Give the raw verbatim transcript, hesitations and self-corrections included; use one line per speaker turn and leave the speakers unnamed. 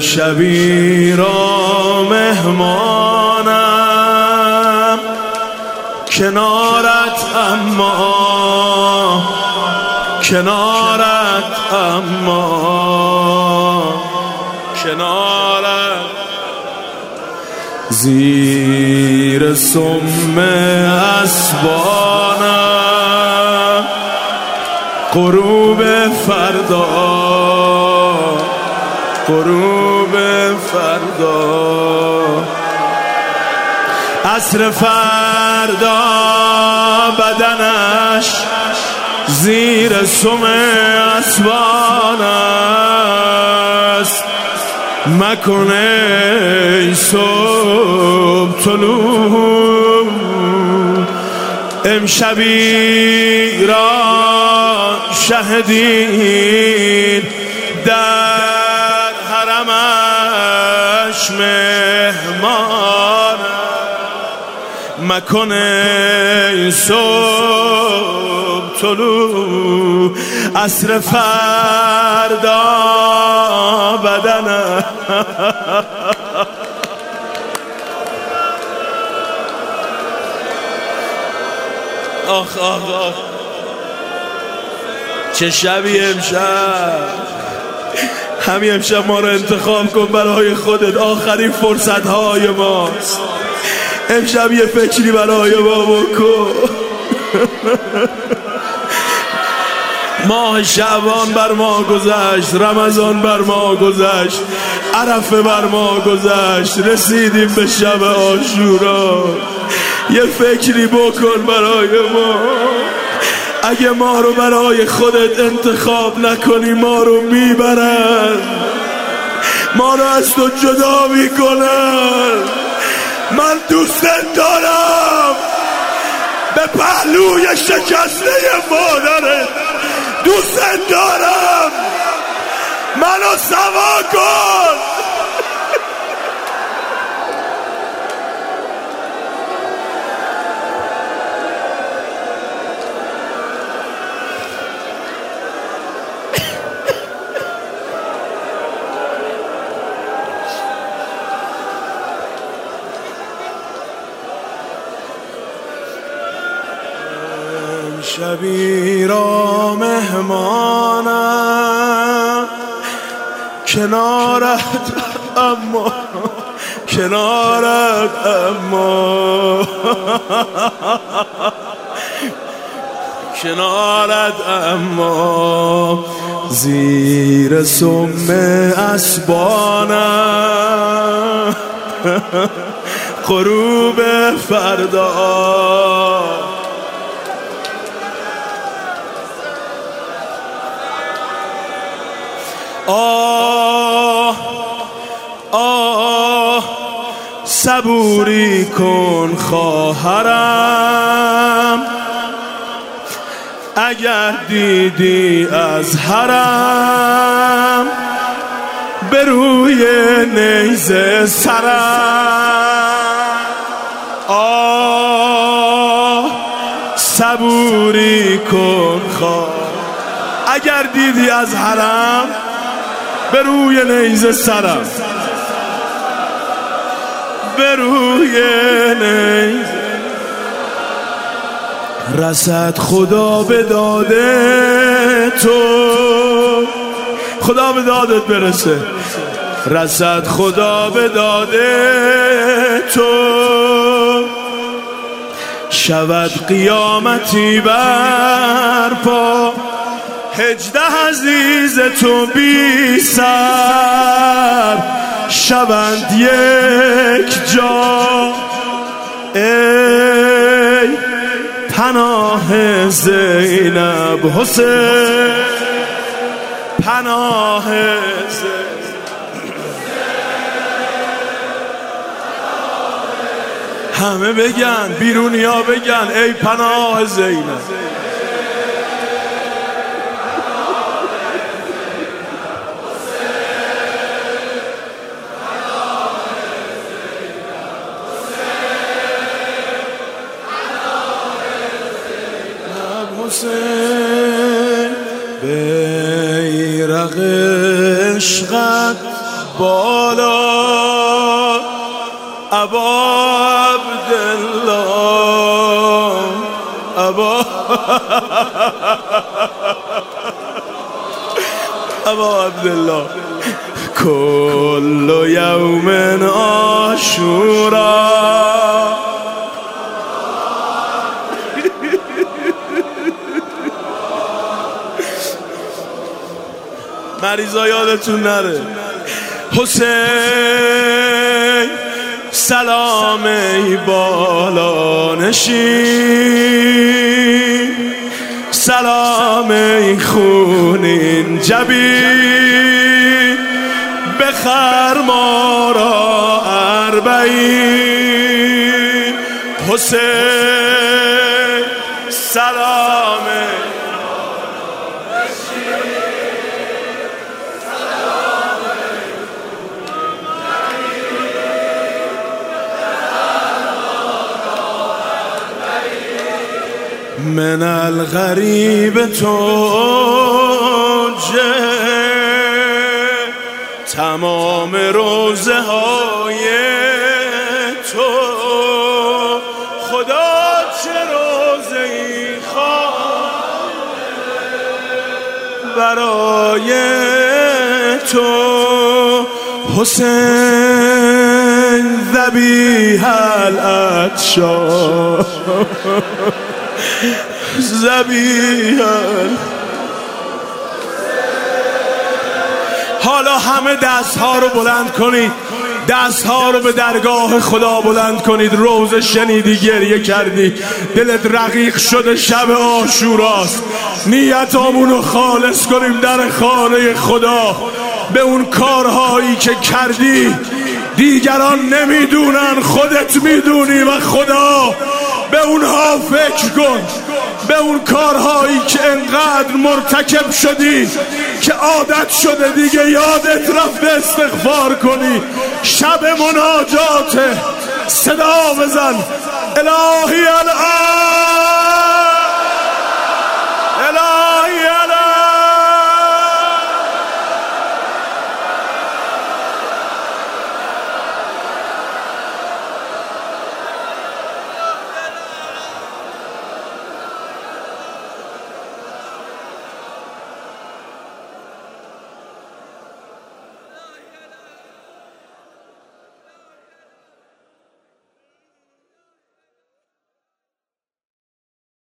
شبی را مهمانم کنارت، اما کنارت، اما کنارت، زیر سم اسبانم غروب فردا، غروب فردا، عصر فردا بدنش زیر سم اسبان است. مکنه ای صبح طلوع امشبی را شهدین در حرمش مهمان. مکنه صبح طلوع عصر فردا بدنه آخ آخ آخ چه شبی امشب. همین امشب ما رو انتخاب کن برای خودت، آخرین فرصت های ماست. امشب یه فکری برای ما بکن. ماه شعبان بر ما گذشت، رمضان بر ما گذشت، عرفه بر ما گذشت، رسیدیم به شب عاشورا. یه فکری بکن برای ما. اگه ما رو برای خودت انتخاب نکنی ما رو میبرن، ما رو از تو جدا میکنن. من دوستت دارم، به پهلوی شکسته مادرت دوستت دارم. منو سوا کن. شبی را مهمانم کنارت، اما کنارت، اما کنارت، اما زیر سم اسبانم غروب فردا. آه آه صبوری کن خواهرم، اگر دیدی از حرم به روی نیزه سرم. آه صبوری کن خواهرم، اگر دیدی از حرم به روی نیزه سرم، به روی نیزه. رسد خدا به داده تو، خدا به دادت برسه. رسد خدا به داده تو، شود قیامتی برپا. هجده عزیز تو بی سر شوند یک جا. ای پناه زینب حسین، پناه زینب. همه بگن، بیرونیا بگن ای پناه زینب. حسین بیرق عشقت بالا ابا عبدالله ابا ابا عبدالله کل یوم عاشورا مریضا یادتون نره حسین سلام ای بالا نشین سلام ای خونین جبین بخر ما را اربعین حسین سلام من الغریب توجه تمام روزه های تو خدا چه روزه ای خواه برای تو حسین ذبیح العطشان زبیان. حالا همه دست ها رو بلند کنید، دست ها رو به درگاه خدا بلند کنید. روز شنیدی گریه کردی، دلت رقیق شده، شب عاشوراست. نیتامون رو خالص کنیم در خانه خدا به اون کارهایی که کردی دیگران نمیدونن، خودت میدونی و خدا. به اونها فکر کن، به اون کارهایی که انقدر مرتکب شدی که عادت شده دیگه یادت رفته استغفار کنی. شب مناجاته، صدا بزن الهی الان